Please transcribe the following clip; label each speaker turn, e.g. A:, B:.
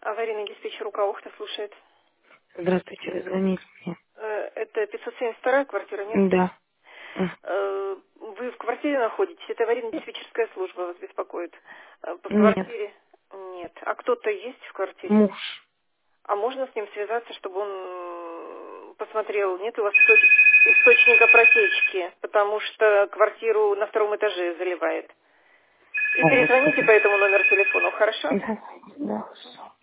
A: Аварийный диспетчер УК Охта слушает.
B: Здравствуйте, вы звоните мне.
A: Это 572 квартира, нет?
B: Да.
A: Вы в квартире находитесь? Это аварийно-диспетчерская служба вас беспокоит. По
B: Нет,
A: квартире? Нет. А кто-то есть в квартире?
B: муж.
A: А можно с ним связаться, чтобы он посмотрел, нет у вас источника протечки, потому что квартиру на втором этаже заливает. И
B: О,
A: перезвоните
B: Господи.
A: по этому номеру телефона, хорошо?
B: Давайте, да, хорошо.